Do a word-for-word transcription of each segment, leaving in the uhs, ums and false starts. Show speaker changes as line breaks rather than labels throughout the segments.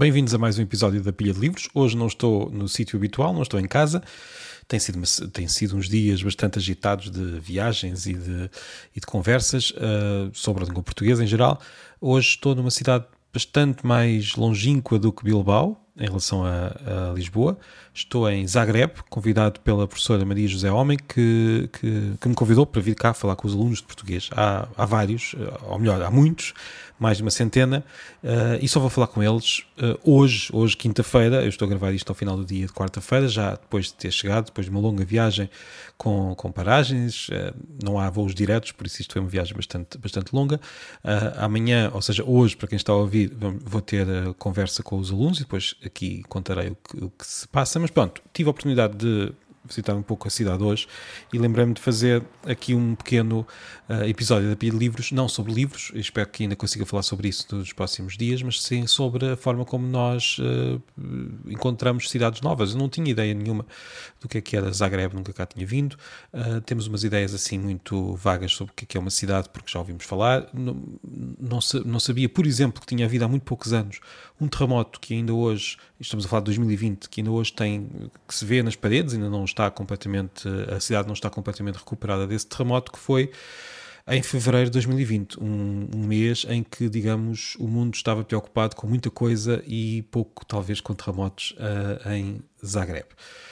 Bem-vindos a mais um episódio da Pilha de Livros. Hoje não estou no sítio habitual, não estou em casa. Tem sido, uma, tem sido uns dias bastante agitados de viagens e de, e de conversas uh, sobre a língua portuguesa em geral. Hoje estou numa cidade bastante mais longínqua do que Bilbao, em relação a, a Lisboa. Estou em Zagreb, convidado pela professora Maria José Homem, que, que, que me convidou para vir cá falar com os alunos de português. Há, há vários, ou melhor, há muitos, mais de uma centena, uh, e só vou falar com eles uh, hoje, hoje quinta-feira. Eu estou a gravar isto ao final do dia de quarta-feira, já depois de ter chegado, depois de uma longa viagem com, com paragens. Uh, não há voos diretos, por isso isto foi uma viagem bastante, bastante longa. Uh, amanhã, ou seja, hoje, para quem está a ouvir, vou ter a conversa com os alunos e depois aqui contarei o que, o que se passa. Mas pronto, tive a oportunidade de visitar um pouco a cidade hoje e lembrei-me de fazer aqui um pequeno uh, episódio da Pilha de Livros, não sobre livros, espero que ainda consiga falar sobre isso nos próximos dias, mas sim sobre a forma como nós uh, encontramos cidades novas. Eu não tinha ideia nenhuma do que é que era Zagreb, nunca cá tinha vindo. Uh, temos umas ideias assim muito vagas sobre o que é que é uma cidade, porque já ouvimos falar. Não, não, não sabia, por exemplo, que tinha havido há muito poucos anos um terremoto que ainda hoje, estamos a falar de dois mil e vinte, que ainda hoje tem, que se vê nas paredes, ainda não está completamente, a cidade não está completamente recuperada desse terremoto, que foi em fevereiro de dois mil e vinte, um, um mês em que, digamos, o mundo estava preocupado com muita coisa e pouco, talvez, com terremotos uh, em Zagreb.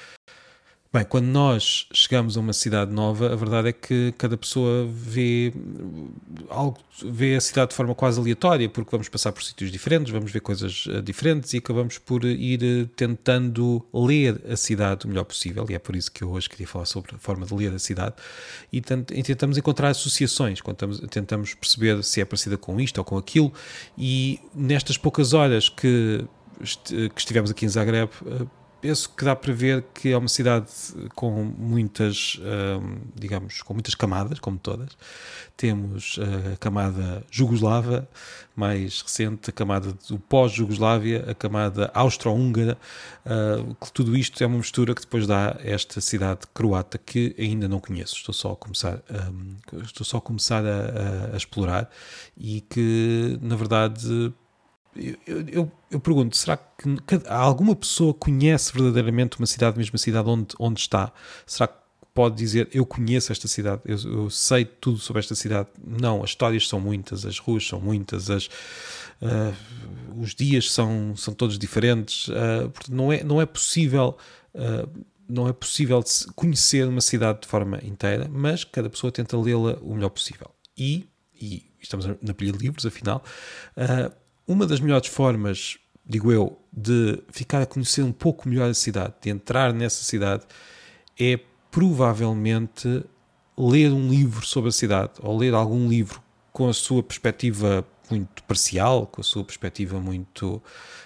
Bem, quando nós chegamos a uma cidade nova, a verdade é que cada pessoa vê, algo, vê a cidade de forma quase aleatória, porque vamos passar por sítios diferentes, vamos ver coisas uh, diferentes e acabamos por ir uh, tentando ler a cidade o melhor possível, e é por isso que eu hoje queria falar sobre a forma de ler a cidade, e, tent, e tentamos encontrar associações, tentamos, tentamos perceber se é parecida com isto ou com aquilo, e nestas poucas horas que, est- que estivemos aqui em Zagreb, uh, penso que dá para ver que é uma cidade com muitas, hum, digamos, com muitas camadas, como todas. Temos a camada jugoslava, mais recente, a camada do pós-Jugoslávia, a camada austro-húngara, uh, que tudo isto é uma mistura que depois dá esta cidade croata que ainda não conheço. Estou só a começar, um, estou só a, começar a, a, a explorar e que, na verdade... Eu, eu, eu pergunto, será que alguma pessoa conhece verdadeiramente uma cidade, mesmo a cidade onde, onde está? Será que pode dizer, eu conheço esta cidade, eu, eu sei tudo sobre esta cidade? Não, as histórias são muitas, as ruas são muitas, as, uh, os dias são, são todos diferentes, uh, portanto não é, não é possível... Uh, não é possível conhecer uma cidade de forma inteira, mas cada pessoa tenta lê-la o melhor possível. E, e estamos na pilha de livros, afinal... Uh, Uma das melhores formas, digo eu, de ficar a conhecer um pouco melhor a cidade, de entrar nessa cidade, é provavelmente ler um livro sobre a cidade, ou ler algum livro com a sua perspectiva muito parcial, com a sua perspectiva muito,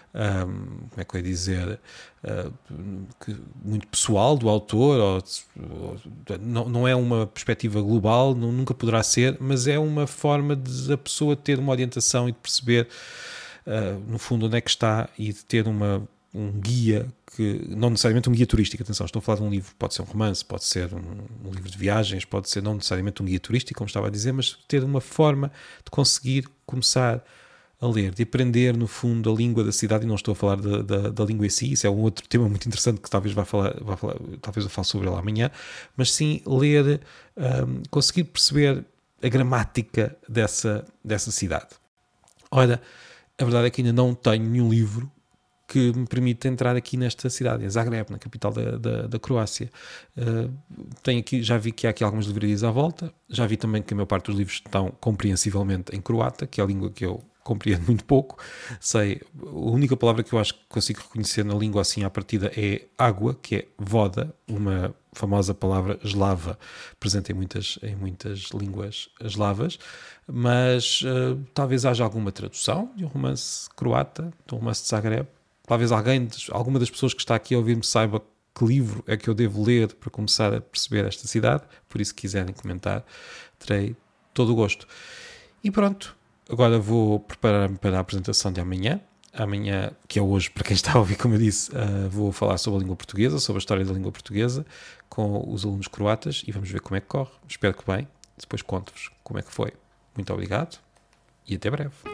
um, como é que eu ia dizer, uh, que, muito pessoal do autor, ou, ou, não, não é uma perspectiva global, não, nunca poderá ser, mas é uma forma de a pessoa ter uma orientação e de perceber Uh, no fundo onde é que está e de ter uma, um guia, que não necessariamente um guia turístico, atenção, estou a falar de um livro, pode ser um romance, pode ser um, um livro de viagens, pode ser não necessariamente um guia turístico, como estava a dizer, mas ter uma forma de conseguir começar a ler, de aprender no fundo a língua da cidade, e não estou a falar da, da, da língua em si, isso é um outro tema muito interessante que talvez vá falar, vá falar talvez eu fale sobre ele amanhã, mas sim ler, um, conseguir perceber a gramática dessa, dessa cidade. Ora, a verdade é que ainda não tenho nenhum livro que me permita entrar aqui nesta cidade, em Zagreb, na capital da, da, da Croácia. Uh, tenho aqui, já vi que há aqui algumas livrarias à volta, já vi também que a maior parte dos livros estão compreensivelmente em croata, que é a língua que eu compreendo muito pouco. Sei, a única palavra que eu acho que consigo reconhecer na língua assim à partida é água, que é voda, uma famosa palavra eslava, presente em muitas, em muitas línguas eslavas, mas uh, talvez haja alguma tradução de um romance croata, de um romance de Zagreb. Talvez alguém, alguma das pessoas que está aqui a ouvir-me saiba que livro é que eu devo ler para começar a perceber esta cidade, por isso, se quiserem comentar, terei todo o gosto. E pronto, agora vou preparar-me para a apresentação de amanhã. Amanhã, que é hoje, para quem está a ouvir, como eu disse, uh, vou falar sobre a língua portuguesa, sobre a história da língua portuguesa, com os alunos croatas, e vamos ver como é que corre. Espero que bem. Depois conto-vos como é que foi. Muito obrigado e até breve.